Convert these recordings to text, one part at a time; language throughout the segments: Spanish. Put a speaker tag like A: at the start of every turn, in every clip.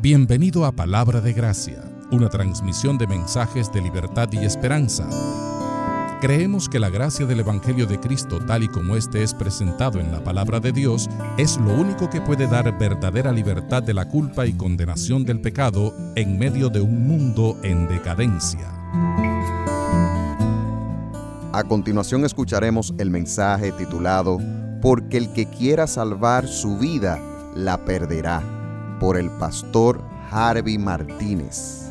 A: Bienvenido a Palabra de Gracia, una transmisión de mensajes de libertad y esperanza. Creemos que la gracia del Evangelio de Cristo, tal y como este es presentado en la Palabra de Dios, es lo único que puede dar verdadera libertad de la culpa y condenación del pecado en medio de un mundo en decadencia.
B: A continuación escucharemos el mensaje titulado Porque el que quiera salvar su vida, la perderá, por el pastor Harvey Martínez.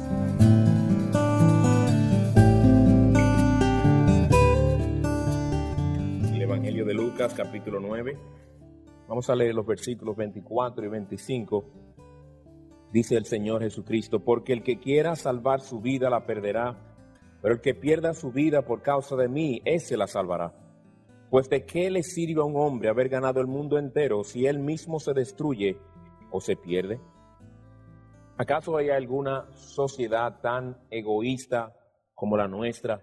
C: El Evangelio de Lucas, capítulo 9. Vamos a leer los versículos 24 y 25. Dice el Señor Jesucristo: porque el que quiera salvar su vida la perderá, pero el que pierda su vida por causa de mí, ese la salvará. Pues ¿de qué le sirve a un hombre haber ganado el mundo entero si él mismo se destruye o se pierde? ¿Acaso hay alguna sociedad tan egoísta como la nuestra?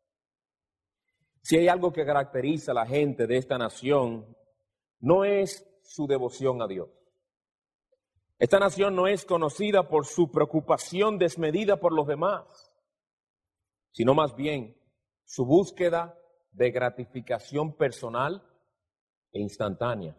C: Si hay algo que caracteriza a la gente de esta nación, no es su devoción a Dios. Esta nación no es conocida por su preocupación desmedida por los demás, sino más bien su búsqueda de gratificación personal e instantánea.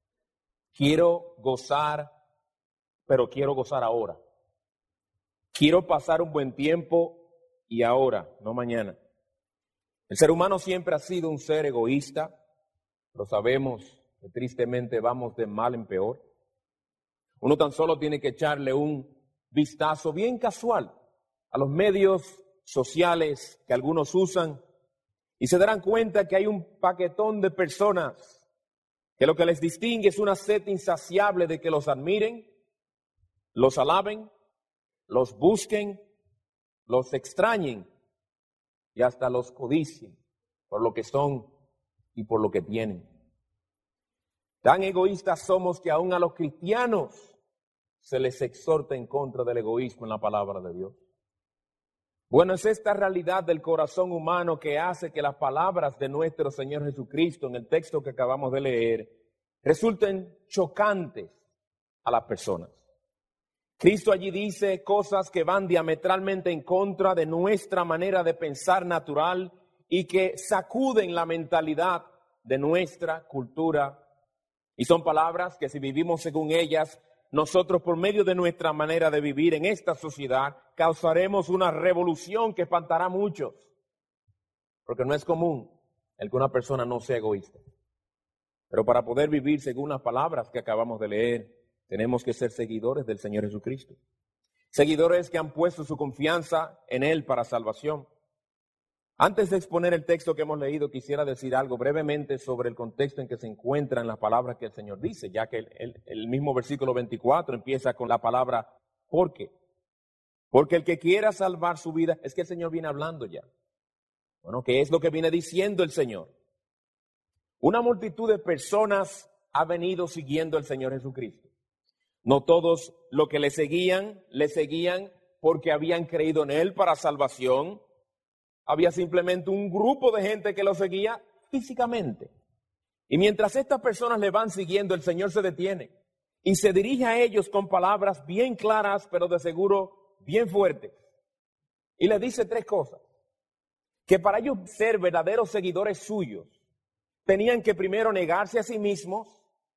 C: Quiero gozar, pero quiero gozar ahora. Quiero pasar un buen tiempo y ahora, no mañana. El ser humano siempre ha sido un ser egoísta. Lo sabemos que tristemente vamos de mal en peor. Uno tan solo tiene que echarle un vistazo bien casual a los medios sociales que algunos usan y se darán cuenta que hay un paquetón de personas que lo que les distingue es una sed insaciable de que los admiren, los alaben, los busquen, los extrañen y hasta los codicien por lo que son y por lo que tienen. Tan egoístas somos que aún a los cristianos se les exhorta en contra del egoísmo en la palabra de Dios. Bueno, es esta realidad del corazón humano que hace que las palabras de nuestro Señor Jesucristo en el texto que acabamos de leer resulten chocantes a las personas. Cristo allí dice cosas que van diametralmente en contra de nuestra manera de pensar natural y que sacuden la mentalidad de nuestra cultura. Y son palabras que si vivimos según ellas, nosotros por medio de nuestra manera de vivir en esta sociedad causaremos una revolución que espantará a muchos. Porque no es común el que una persona no sea egoísta. Pero para poder vivir según las palabras que acabamos de leer, tenemos que ser seguidores del Señor Jesucristo. Seguidores que han puesto su confianza en Él para salvación. Antes de exponer el texto que hemos leído, quisiera decir algo brevemente sobre el contexto en que se encuentran las palabras que el Señor dice, ya que el mismo versículo 24 empieza con la palabra porque. Porque el que quiera salvar su vida, es que el Señor viene hablando ya. Bueno, ¿qué es lo que viene diciendo el Señor? Una multitud de personas ha venido siguiendo al Señor Jesucristo. No todos los que le seguían porque habían creído en Él para salvación. Había simplemente un grupo de gente que lo seguía físicamente. Y mientras estas personas le van siguiendo, el Señor se detiene y se dirige a ellos con palabras bien claras, pero de seguro bien fuertes. Y les dice tres cosas. Que para ellos ser verdaderos seguidores suyos, tenían que primero negarse a sí mismos.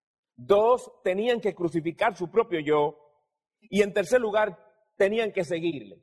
C: 2, tenían que crucificar su propio yo. Y en tercer lugar, tenían que seguirle.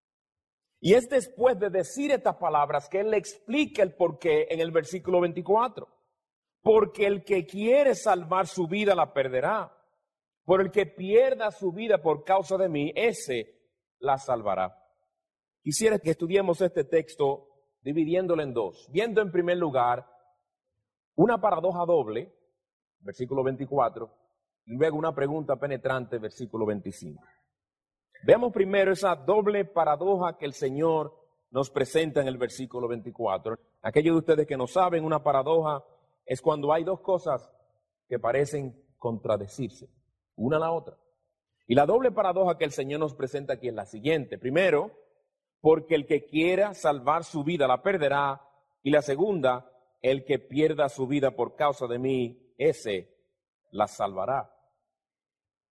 C: Y es después de decir estas palabras que él le explica el porqué en el versículo 24. Porque el que quiere salvar su vida la perderá. Por el que pierda su vida por causa de mí, ese la salvará. Quisiera que estudiemos este texto dividiéndolo en dos. Viendo en primer lugar una paradoja doble, versículo 24, y luego una pregunta penetrante, versículo 25. Veamos primero esa doble paradoja que el Señor nos presenta en el versículo 24. Aquellos de ustedes que no saben, una paradoja es cuando hay dos cosas que parecen contradecirse, una a la otra. Y la doble paradoja que el Señor nos presenta aquí es la siguiente. Primero, porque el que quiera salvar su vida la perderá. Y la segunda, el que pierda su vida por causa de mí, ese la salvará.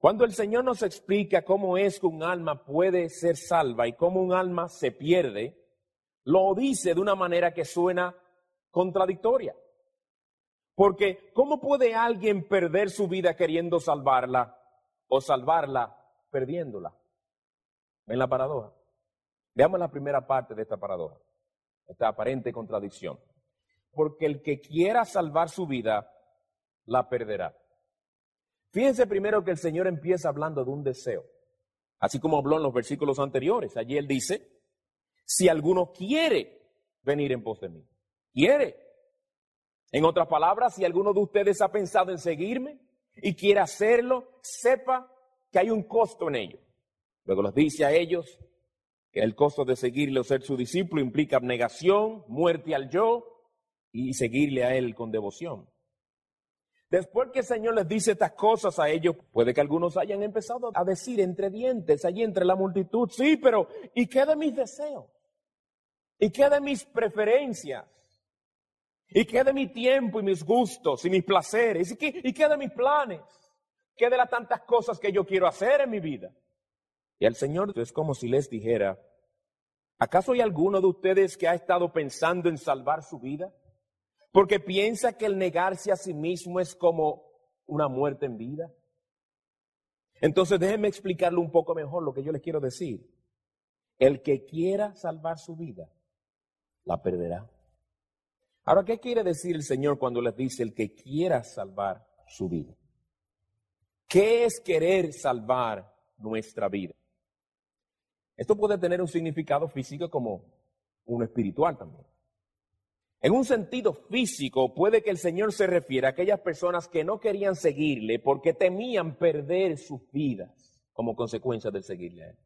C: Cuando el Señor nos explica cómo es que un alma puede ser salva y cómo un alma se pierde, lo dice de una manera que suena contradictoria. Porque ¿cómo puede alguien perder su vida queriendo salvarla o salvarla perdiéndola? ¿Ven la paradoja? Veamos la primera parte de esta paradoja, esta aparente contradicción. Porque el que quiera salvar su vida, la perderá. Fíjense primero que el Señor empieza hablando de un deseo, así como habló en los versículos anteriores. Allí Él dice, si alguno quiere venir en pos de mí, quiere. En otras palabras, si alguno de ustedes ha pensado en seguirme y quiere hacerlo, sepa que hay un costo en ello. Luego les dice a ellos que el costo de seguirle o ser su discípulo implica abnegación, muerte al yo y seguirle a Él con devoción. Después que el Señor les dice estas cosas a ellos, puede que algunos hayan empezado a decir entre dientes, allí entre la multitud, sí, pero ¿y qué de mis deseos? ¿Y qué de mis preferencias? ¿Y qué de mi tiempo y mis gustos y mis placeres? ¿Y qué de mis planes? ¿Qué de las tantas cosas que yo quiero hacer en mi vida? Y el Señor es como si les dijera, ¿acaso hay alguno de ustedes que ha estado pensando en salvar su vida? Porque piensa que el negarse a sí mismo es como una muerte en vida. Entonces déjenme explicarle un poco mejor lo que yo les quiero decir. El que quiera salvar su vida, la perderá. Ahora, ¿qué quiere decir el Señor cuando les dice el que quiera salvar su vida? ¿Qué es querer salvar nuestra vida? Esto puede tener un significado físico como uno espiritual también. En un sentido físico, puede que el Señor se refiera a aquellas personas que no querían seguirle porque temían perder sus vidas como consecuencia de seguirle a Él.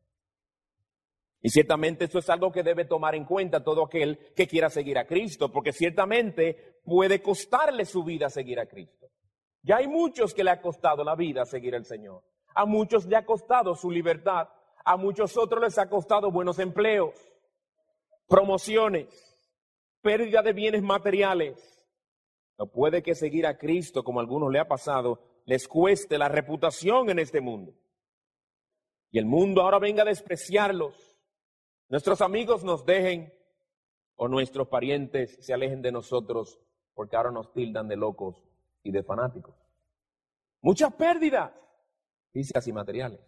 C: Y ciertamente esto es algo que debe tomar en cuenta todo aquel que quiera seguir a Cristo, porque ciertamente puede costarle su vida seguir a Cristo. Ya hay muchos que le ha costado la vida seguir al Señor. A muchos le ha costado su libertad. A muchos otros les ha costado buenos empleos, promociones, pérdida de bienes materiales. No puede que seguir a Cristo, como a algunos le ha pasado, les cueste la reputación en este mundo. Y el mundo ahora venga a despreciarlos. Nuestros amigos nos dejen o nuestros parientes se alejen de nosotros porque ahora nos tildan de locos y de fanáticos. Muchas pérdidas físicas y materiales.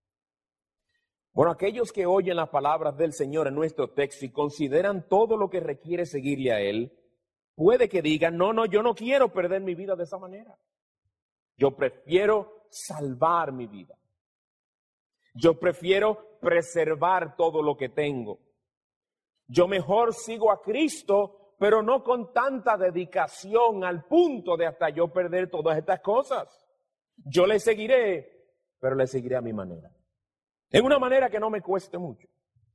C: Bueno, aquellos que oyen las palabras del Señor en nuestro texto y consideran todo lo que requiere seguirle a Él, puede que digan, no, yo no quiero perder mi vida de esa manera. Yo prefiero salvar mi vida. Yo prefiero preservar todo lo que tengo. Yo mejor sigo a Cristo, pero no con tanta dedicación al punto de hasta yo perder todas estas cosas. Yo le seguiré, pero le seguiré a mi manera. En una manera que no me cueste mucho.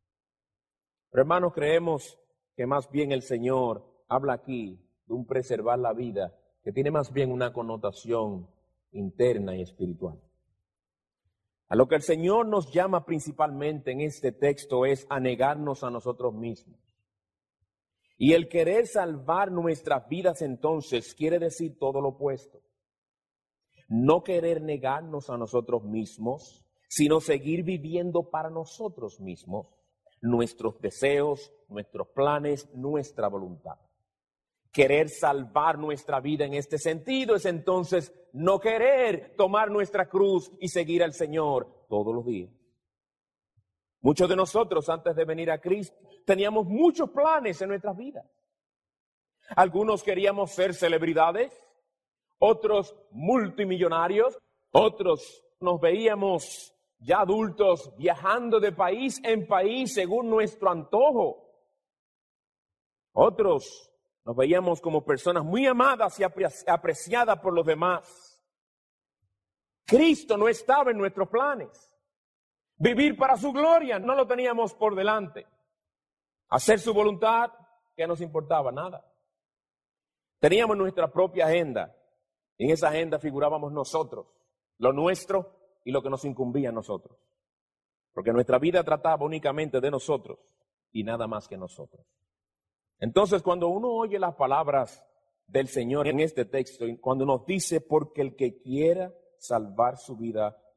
C: Pero hermanos, creemos que más bien el Señor habla aquí de un preservar la vida, que tiene más bien una connotación interna y espiritual. A lo que el Señor nos llama principalmente en este texto es a negarnos a nosotros mismos. Y el querer salvar nuestras vidas entonces quiere decir todo lo opuesto. No querer negarnos a nosotros mismos, sino seguir viviendo para nosotros mismos, nuestros deseos, nuestros planes, nuestra voluntad. Querer salvar nuestra vida en este sentido es entonces no querer tomar nuestra cruz y seguir al Señor todos los días. Muchos de nosotros antes de venir a Cristo teníamos muchos planes en nuestras vidas. Algunos queríamos ser celebridades, otros multimillonarios, otros nos veíamos ya adultos viajando de país en país según nuestro antojo. Otros nos veíamos como personas muy amadas y apreciadas por los demás. Cristo no estaba en nuestros planes. Vivir para su gloria no lo teníamos por delante. Hacer su voluntad, que nos importaba nada. Teníamos nuestra propia agenda. En esa agenda figurábamos nosotros, lo nuestro y lo que nos incumbía a nosotros. Porque nuestra vida trataba únicamente de nosotros y nada más que nosotros. Entonces, cuando uno oye las palabras del Señor en este texto, cuando nos dice, porque el que quiera salvar su vida,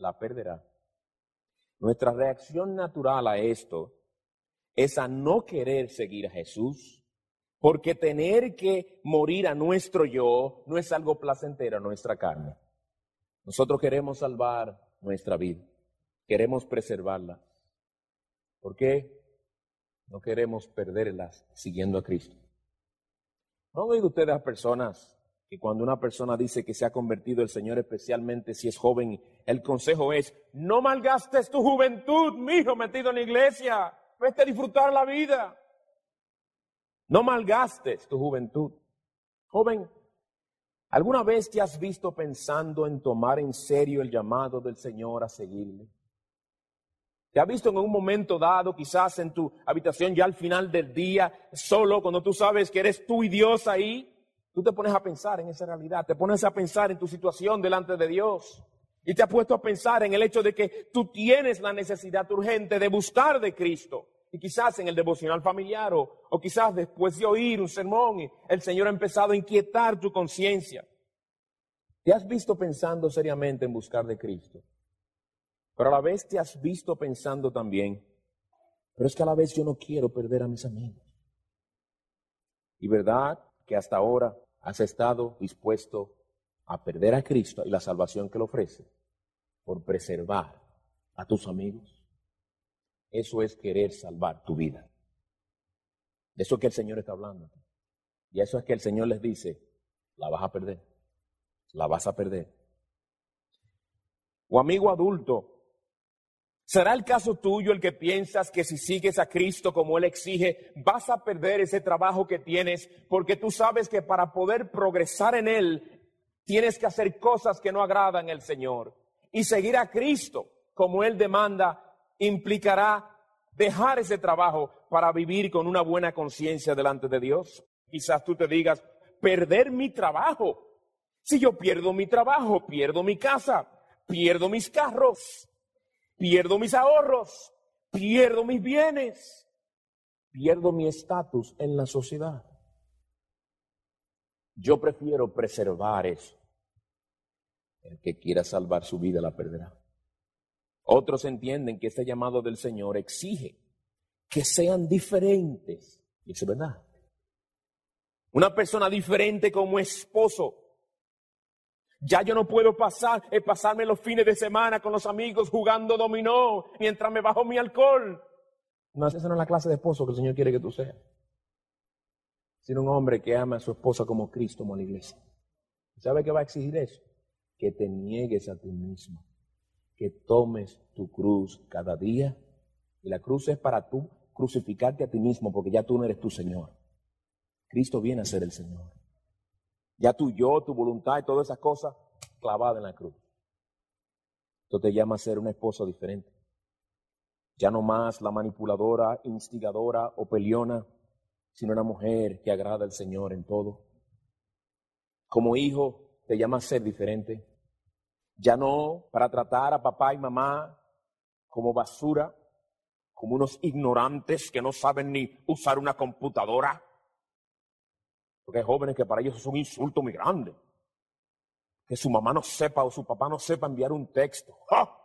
C: la perderá. Nuestra reacción natural a esto es a no querer seguir a Jesús, porque tener que morir a nuestro yo no es algo placentero a nuestra carne. Nosotros queremos salvar nuestra vida, queremos preservarla. ¿Por qué? No queremos perderlas siguiendo a Cristo. ¿No han oído ustedes a personas que cuando una persona dice que se ha convertido el Señor, especialmente si es joven, el consejo es: no malgastes tu juventud, mijo, metido en la iglesia, vete a disfrutar la vida. No malgastes tu juventud. Joven, ¿alguna vez te has visto pensando en tomar en serio el llamado del Señor a seguirle? ¿Te has visto en un momento dado, quizás en tu habitación ya al final del día, solo, cuando tú sabes que eres tú y Dios ahí? Tú te pones a pensar en esa realidad, te pones a pensar en tu situación delante de Dios. Y te has puesto a pensar en el hecho de que tú tienes la necesidad urgente de buscar de Cristo. Y quizás en el devocional familiar o quizás después de oír un sermón, el Señor ha empezado a inquietar tu conciencia. ¿Te has visto pensando seriamente en buscar de Cristo? Pero a la vez te has visto pensando también: pero es que a la vez yo no quiero perder a mis amigos. Y verdad que hasta ahora has estado dispuesto a perder a Cristo y la salvación que le ofrece por preservar a tus amigos. Eso es querer salvar tu vida. De eso es que el Señor está hablando. Y eso es que el Señor les dice: la vas a perder, la vas a perder. O amigo adulto, ¿será el caso tuyo el que piensas que si sigues a Cristo como Él exige, vas a perder ese trabajo que tienes? Porque tú sabes que para poder progresar en Él, tienes que hacer cosas que no agradan al Señor. Y seguir a Cristo como Él demanda implicará dejar ese trabajo para vivir con una buena conciencia delante de Dios. Quizás tú te digas: perder mi trabajo. Si yo pierdo mi trabajo, pierdo mi casa, pierdo mis carros, pierdo mis ahorros, pierdo mis bienes, pierdo mi estatus en la sociedad. Yo prefiero preservar eso. El que quiera salvar su vida la perderá. Otros entienden que este llamado del Señor exige que sean diferentes. Y eso es verdad. Una persona diferente como esposo. Ya yo no puedo pasarme los fines de semana con los amigos jugando dominó mientras me bajo mi alcohol. No, esa no es la clase de esposo que el Señor quiere que tú seas. Sino un hombre que ama a su esposa como Cristo ama a la iglesia. ¿Sabe qué va a exigir eso? Que te niegues a ti mismo. Que tomes tu cruz cada día. Y la cruz es para tú crucificarte a ti mismo, porque ya tú no eres tu Señor. Cristo viene a ser el Señor. Ya tu yo, tu voluntad y todas esas cosas clavadas en la cruz. Esto te llama a ser una esposa diferente. Ya no más la manipuladora, instigadora o peleona, sino una mujer que agrada al Señor en todo. Como hijo, te llama a ser diferente. Ya no para tratar a papá y mamá como basura, como unos ignorantes que no saben ni usar una computadora. Porque hay jóvenes que para ellos es un insulto muy grande. Que su mamá no sepa o su papá no sepa enviar un texto. ¡Ja!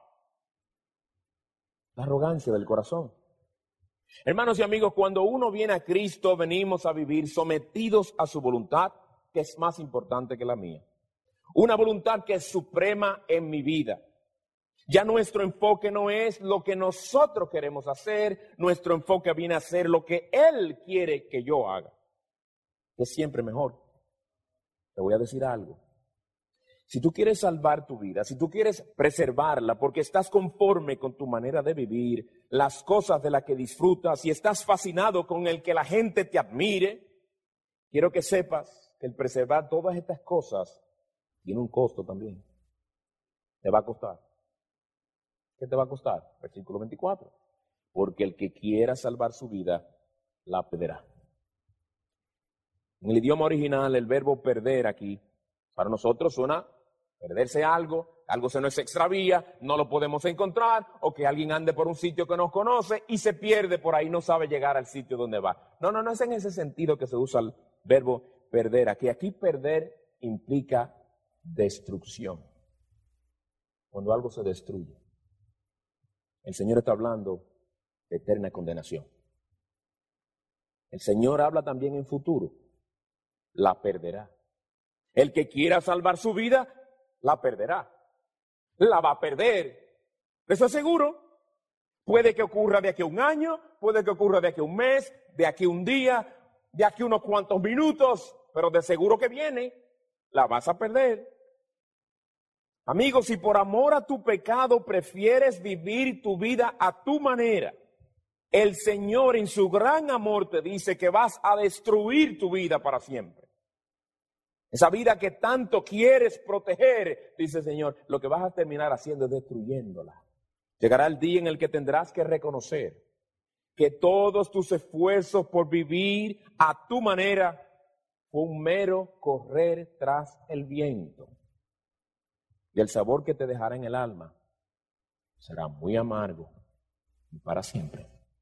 C: La arrogancia del corazón. Hermanos y amigos, cuando uno viene a Cristo, venimos a vivir sometidos a su voluntad, que es más importante que la mía. Una voluntad que es suprema en mi vida. Ya nuestro enfoque no es lo que nosotros queremos hacer, nuestro enfoque viene a ser lo que Él quiere que yo haga. Es siempre mejor. Te voy a decir algo. Si tú quieres salvar tu vida, si tú quieres preservarla porque estás conforme con tu manera de vivir, las cosas de las que disfrutas y estás fascinado con el que la gente te admire, quiero que sepas que el preservar todas estas cosas tiene un costo también. Te va a costar. ¿Qué te va a costar? Versículo 24. Porque el que quiera salvar su vida, la perderá. En el idioma original, el verbo perder aquí, para nosotros suena perderse algo se nos extravía, no lo podemos encontrar, o que alguien ande por un sitio que nos conoce y se pierde por ahí, no sabe llegar al sitio donde va. No es en ese sentido que se usa el verbo perder aquí. Aquí perder implica destrucción. cuando algo se destruye. El Señor está hablando de eterna condenación. El Señor habla también en futuro. La perderá. El que quiera salvar su vida, la perderá. La va a perder. Eso es seguro. Puede que ocurra de aquí a un año, puede que ocurra de aquí a un mes, de aquí a un día, de aquí a unos cuantos minutos, pero de seguro que viene, la vas a perder. Amigos, si por amor a tu pecado prefieres vivir tu vida a tu manera, el Señor en su gran amor te dice que vas a destruir tu vida para siempre. Esa vida que tanto quieres proteger, dice el Señor, lo que vas a terminar haciendo es destruyéndola. Llegará el día en el que tendrás que reconocer que todos tus esfuerzos por vivir a tu manera fue un mero correr tras el viento. Y el sabor que te dejará en el alma será muy amargo y para siempre.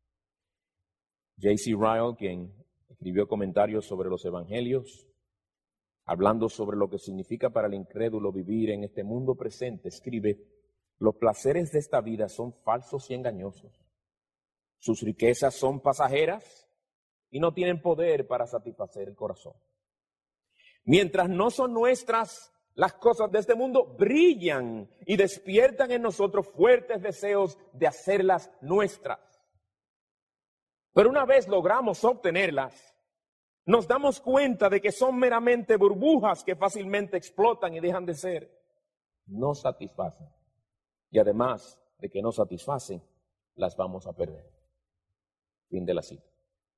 C: J.C. Ryle, quien escribió comentarios sobre los evangelios, hablando sobre lo que significa para el incrédulo vivir en este mundo presente, escribe: los placeres de esta vida son falsos y engañosos. Sus riquezas son pasajeras y no tienen poder para satisfacer el corazón. Mientras no son nuestras, las cosas de este mundo brillan y despiertan en nosotros fuertes deseos de hacerlas nuestras. Pero una vez logramos obtenerlas, nos damos cuenta de que son meramente burbujas que fácilmente explotan y dejan de ser. No satisfacen. Y además de que no satisfacen, las vamos a perder. Fin de la cita.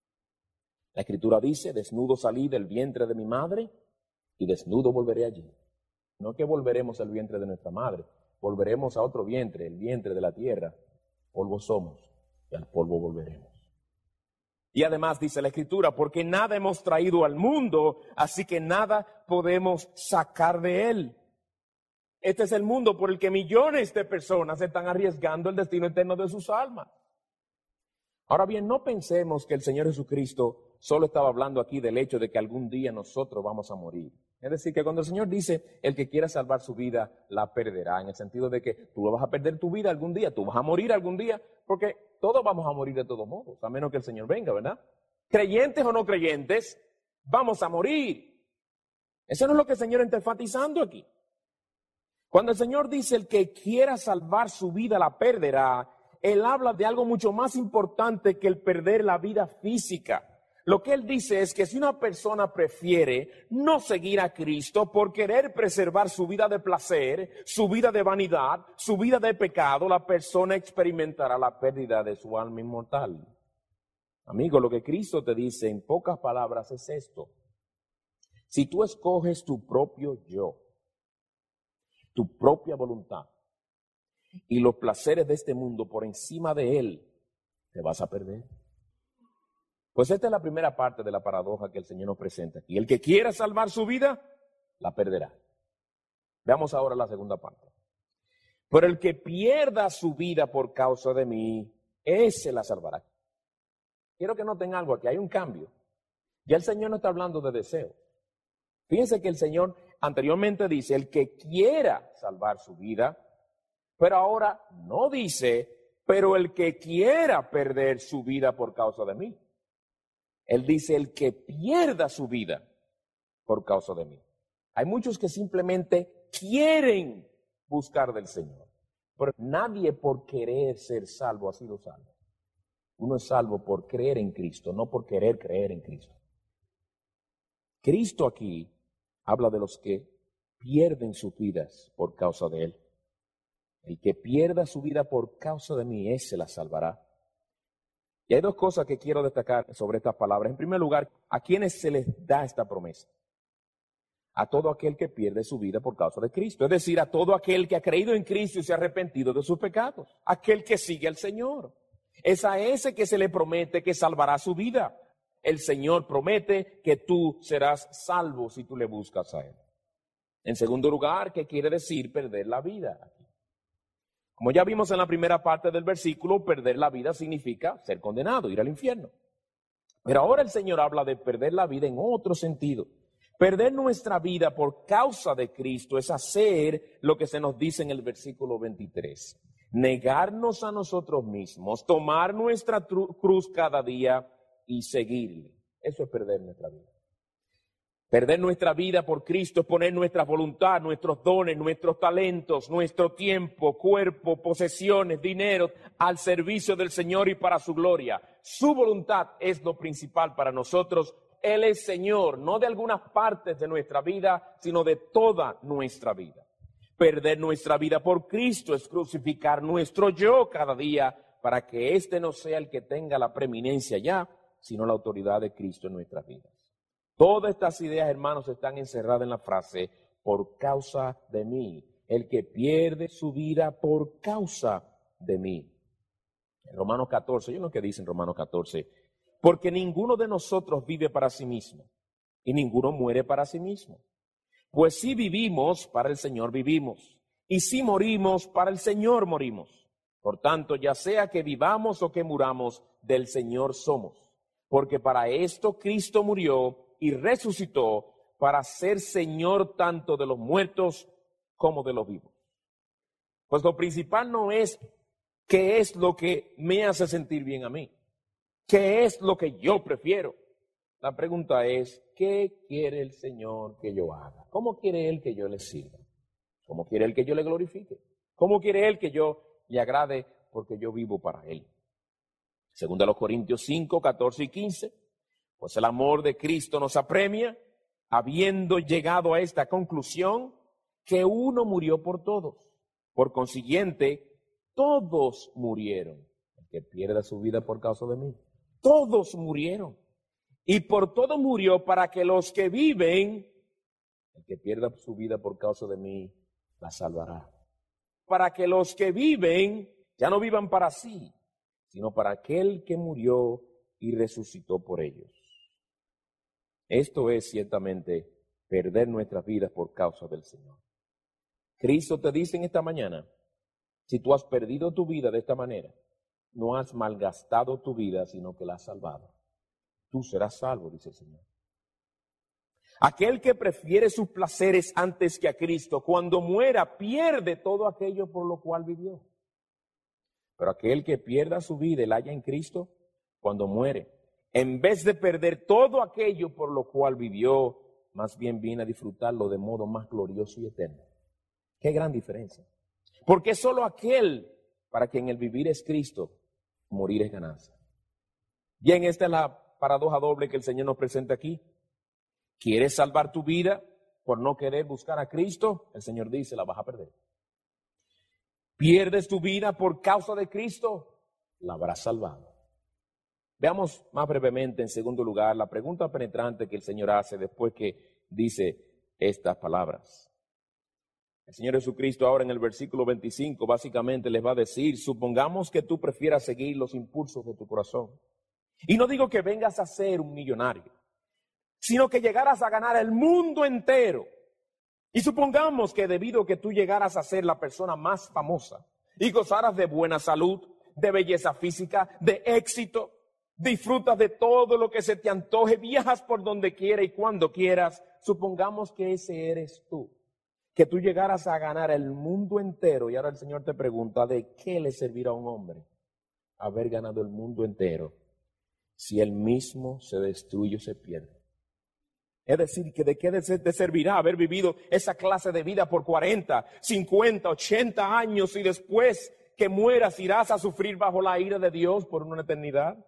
C: La Escritura dice: desnudo salí del vientre de mi madre y desnudo volveré allí. No que volveremos al vientre de nuestra madre, volveremos a otro vientre, el vientre de la tierra. Polvo somos y al polvo volveremos. Y además dice la Escritura: porque nada hemos traído al mundo, así que nada podemos sacar de él. Este es el mundo por el que millones de personas están arriesgando el destino eterno de sus almas. Ahora bien, no pensemos que el Señor Jesucristo solo estaba hablando aquí del hecho de que algún día nosotros vamos a morir. Es decir, que cuando el Señor dice: el que quiera salvar su vida, la perderá, en el sentido de que tú vas a perder tu vida algún día, tú vas a morir algún día, porque todos vamos a morir de todos modos, a menos que el Señor venga, ¿verdad? Creyentes o no creyentes, vamos a morir. Eso no es lo que el Señor está enfatizando aquí. Cuando el Señor dice: el que quiera salvar su vida, la perderá, Él habla de algo mucho más importante que el perder la vida física. Lo que Él dice es que si una persona prefiere no seguir a Cristo por querer preservar su vida de placer, su vida de vanidad, su vida de pecado, la persona experimentará la pérdida de su alma inmortal. Amigo, lo que Cristo te dice en pocas palabras es esto: si tú escoges tu propio yo, tu propia voluntad y los placeres de este mundo por encima de él, te vas a perder. Pues esta es la primera parte de la paradoja que el Señor nos presenta. Y el que quiera salvar su vida, la perderá. Veamos ahora la segunda parte. Pero el que pierda su vida por causa de mí, ese la salvará. Quiero que noten algo aquí, hay un cambio. Ya el Señor no está hablando de deseo. Fíjense que el Señor anteriormente dice: el que quiera salvar su vida, pero ahora no dice: pero el que quiera perder su vida por causa de mí. Él dice: el que pierda su vida por causa de mí. Hay muchos que simplemente quieren buscar del Señor, pero nadie por querer ser salvo ha sido salvo. Uno es salvo por creer en Cristo, no por querer creer en Cristo. Cristo aquí habla de los que pierden sus vidas por causa de Él. El que pierda su vida por causa de mí, ese la salvará. Y hay dos cosas que quiero destacar sobre estas palabras. En primer lugar, ¿a quiénes se les da esta promesa? A todo aquel que pierde su vida por causa de Cristo. Es decir, a todo aquel que ha creído en Cristo y se ha arrepentido de sus pecados. Aquel que sigue al Señor. Es a ese que se le promete que salvará su vida. El Señor promete que tú serás salvo si tú le buscas a Él. En segundo lugar, ¿qué quiere decir perder la vida? Como ya vimos en la primera parte del versículo, perder la vida significa ser condenado, ir al infierno. Pero ahora el Señor habla de perder la vida en otro sentido. Perder nuestra vida por causa de Cristo es hacer lo que se nos dice en el versículo 23. Negarnos a nosotros mismos, tomar nuestra cruz cada día y seguirle. Eso es perder nuestra vida. Perder nuestra vida por Cristo es poner nuestra voluntad, nuestros dones, nuestros talentos, nuestro tiempo, cuerpo, posesiones, dinero al servicio del Señor y para su gloria. Su voluntad es lo principal para nosotros. Él es Señor, no de algunas partes de nuestra vida, sino de toda nuestra vida. Perder nuestra vida por Cristo es crucificar nuestro yo cada día para que éste no sea el que tenga la preeminencia ya, sino la autoridad de Cristo en nuestras vidas. Todas estas ideas, hermanos, están encerradas en la frase, por causa de mí. El que pierde su vida por causa de mí. En Romanos 14, yo lo que dice en Romanos 14, porque ninguno de nosotros vive para sí mismo y ninguno muere para sí mismo. Pues si vivimos, para el Señor vivimos, y si morimos, para el Señor morimos. Por tanto, ya sea que vivamos o que muramos, del Señor somos. Porque para esto Cristo murió y resucitó para ser Señor tanto de los muertos como de los vivos. Pues lo principal no es qué es lo que me hace sentir bien a mí, qué es lo que yo prefiero. La pregunta es, ¿qué quiere el Señor que yo haga? ¿Cómo quiere Él que yo le sirva? ¿Cómo quiere Él que yo le glorifique? ¿Cómo quiere Él que yo le agrade? Porque yo vivo para Él. Según los Corintios 5, 14 y 15, pues el amor de Cristo nos apremia, habiendo llegado a esta conclusión, que uno murió por todos. Por consiguiente, todos murieron. El que pierda su vida por causa de mí. Todos murieron. Y por todo murió para que los que viven, el que pierda su vida por causa de mí, la salvará. Para que los que viven ya no vivan para sí, sino para aquel que murió y resucitó por ellos. Esto es ciertamente perder nuestras vidas por causa del Señor. Cristo te dice en esta mañana, si tú has perdido tu vida de esta manera, no has malgastado tu vida, sino que la has salvado. Tú serás salvo, dice el Señor. Aquel que prefiere sus placeres antes que a Cristo, cuando muera, pierde todo aquello por lo cual vivió. Pero aquel que pierda su vida y la haya en Cristo, cuando muere, en vez de perder todo aquello por lo cual vivió, más bien viene a disfrutarlo de modo más glorioso y eterno. Qué gran diferencia. Porque solo aquel para quien el vivir es Cristo, morir es ganancia. Bien, esta es la paradoja doble que el Señor nos presenta aquí. ¿Quieres salvar tu vida por no querer buscar a Cristo? El Señor dice, la vas a perder. ¿Pierdes tu vida por causa de Cristo? La habrás salvado. Veamos más brevemente, en segundo lugar, la pregunta penetrante que el Señor hace después que dice estas palabras. El Señor Jesucristo ahora en el versículo 25 básicamente les va a decir, supongamos que tú prefieras seguir los impulsos de tu corazón. Y no digo que vengas a ser un millonario, sino que llegaras a ganar el mundo entero. Y supongamos que debido a que tú llegaras a ser la persona más famosa y gozaras de buena salud, de belleza física, de éxito, disfrutas de todo lo que se te antoje, viajas por donde quiera y cuando quieras, supongamos que ese eres tú, que tú llegaras a ganar el mundo entero y ahora el Señor te pregunta, ¿de qué le servirá a un hombre haber ganado el mundo entero si él mismo se destruye o se pierde? Es decir, que ¿de qué te servirá haber vivido esa clase de vida por 40, 50, 80 años y después que mueras irás a sufrir bajo la ira de Dios por una eternidad?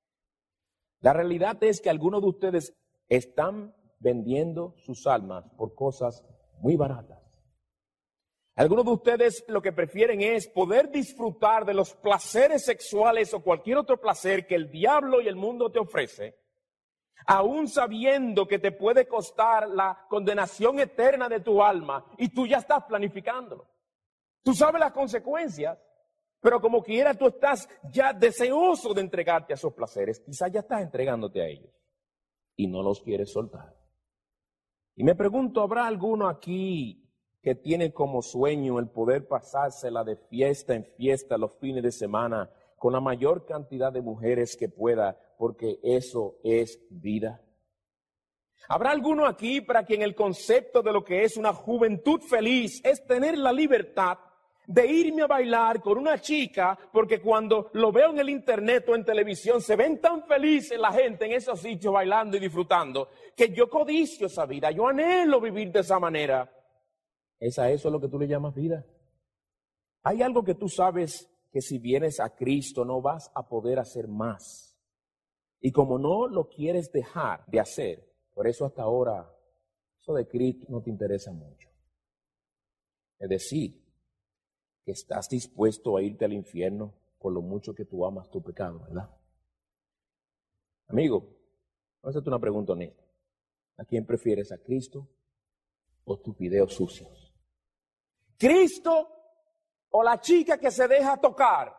C: La realidad es que algunos de ustedes están vendiendo sus almas por cosas muy baratas. Algunos de ustedes lo que prefieren es poder disfrutar de los placeres sexuales o cualquier otro placer que el diablo y el mundo te ofrece, aún sabiendo que te puede costar la condenación eterna de tu alma y tú ya estás planificándolo. Tú sabes las consecuencias, pero como quiera tú estás ya deseoso de entregarte a esos placeres. Quizás ya estás entregándote a ellos y no los quieres soltar. Y me pregunto, ¿habrá alguno aquí que tiene como sueño el poder pasársela de fiesta en fiesta los fines de semana con la mayor cantidad de mujeres que pueda, porque eso es vida? ¿Habrá alguno aquí para quien el concepto de lo que es una juventud feliz es tener la libertad de irme a bailar con una chica, porque cuando lo veo en el internet o en televisión se ven tan felices la gente en esos sitios bailando y disfrutando, que yo codicio esa vida, yo anhelo vivir de esa manera? ¿Es a eso lo que tú le llamas vida? Hay algo que tú sabes que si vienes a Cristo no vas a poder hacer más. Y como no lo quieres dejar de hacer, por eso hasta ahora eso de Cristo no te interesa mucho. Es decir, que estás dispuesto a irte al infierno por lo mucho que tú amas tu pecado, ¿verdad? Amigo, voy a hacerte una pregunta honesta. ¿A quién prefieres, a Cristo o tus videos sucios? ¿Cristo o la chica que se deja tocar?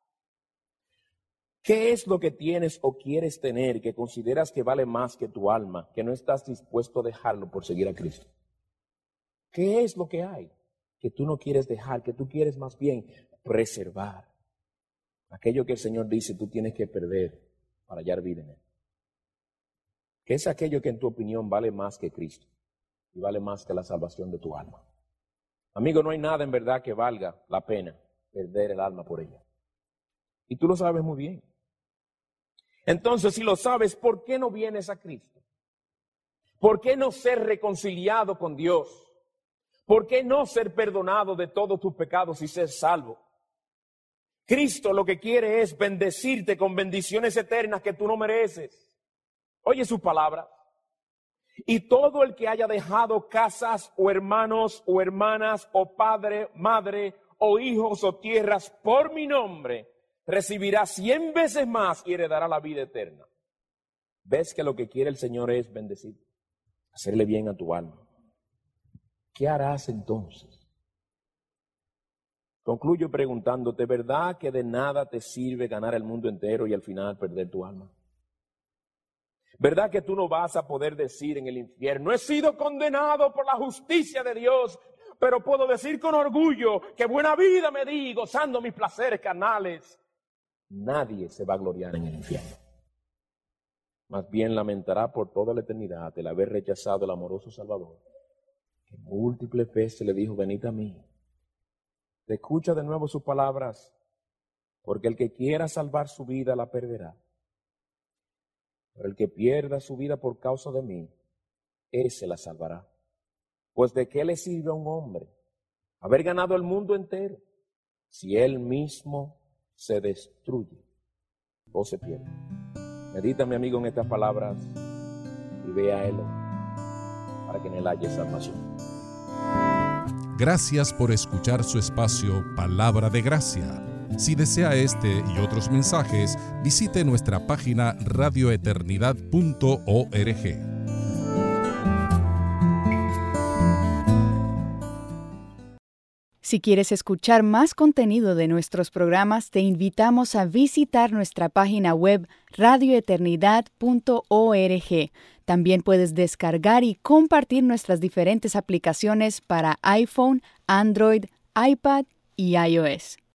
C: ¿Qué es lo que tienes o quieres tener que consideras que vale más que tu alma, que no estás dispuesto a dejarlo por seguir a Cristo? ¿Qué es lo que hay que tú no quieres dejar, que tú quieres más bien preservar? Aquello que el Señor dice tú tienes que perder para hallar vida en Él. ¿Qué es aquello que en tu opinión vale más que Cristo y vale más que la salvación de tu alma? Amigo, no hay nada en verdad que valga la pena perder el alma por ella. Y tú lo sabes muy bien. Entonces, si lo sabes, ¿por qué no vienes a Cristo? ¿Por qué no ser reconciliado con Dios? ¿Por qué no ser perdonado de todos tus pecados y ser salvo? Cristo lo que quiere es bendecirte con bendiciones eternas que tú no mereces. Oye su palabra. Y todo el que haya dejado casas o hermanos o hermanas o padre, madre o hijos o tierras por mi nombre, recibirá 100 veces más y heredará la vida eterna. ¿Ves que lo que quiere el Señor es bendecir? Hacerle bien a tu alma. ¿Qué harás entonces? Concluyo preguntándote, ¿verdad que de nada te sirve ganar el mundo entero y al final perder tu alma? ¿Verdad que tú no vas a poder decir en el infierno, he sido condenado por la justicia de Dios, pero puedo decir con orgullo que buena vida me di gozando mis placeres carnales? Nadie se va a gloriar en el infierno. Más bien lamentará por toda la eternidad el haber rechazado el amoroso Salvador, que múltiples veces le dijo, venid a mí. Escucha de nuevo sus palabras, porque el que quiera salvar su vida la perderá. Pero el que pierda su vida por causa de mí, ese la salvará. Pues ¿de qué le sirve a un hombre haber ganado el mundo entero si él mismo se destruye o se pierde? Medita, mi amigo, en estas palabras y ve a Él para que en Él haya salvación.
A: Gracias por escuchar su espacio Palabra de Gracia. Si desea este y otros mensajes, visite nuestra página radioeternidad.org.
D: Si quieres escuchar más contenido de nuestros programas, te invitamos a visitar nuestra página web radioeternidad.org. También puedes descargar y compartir nuestras diferentes aplicaciones para iPhone, Android, iPad y iOS.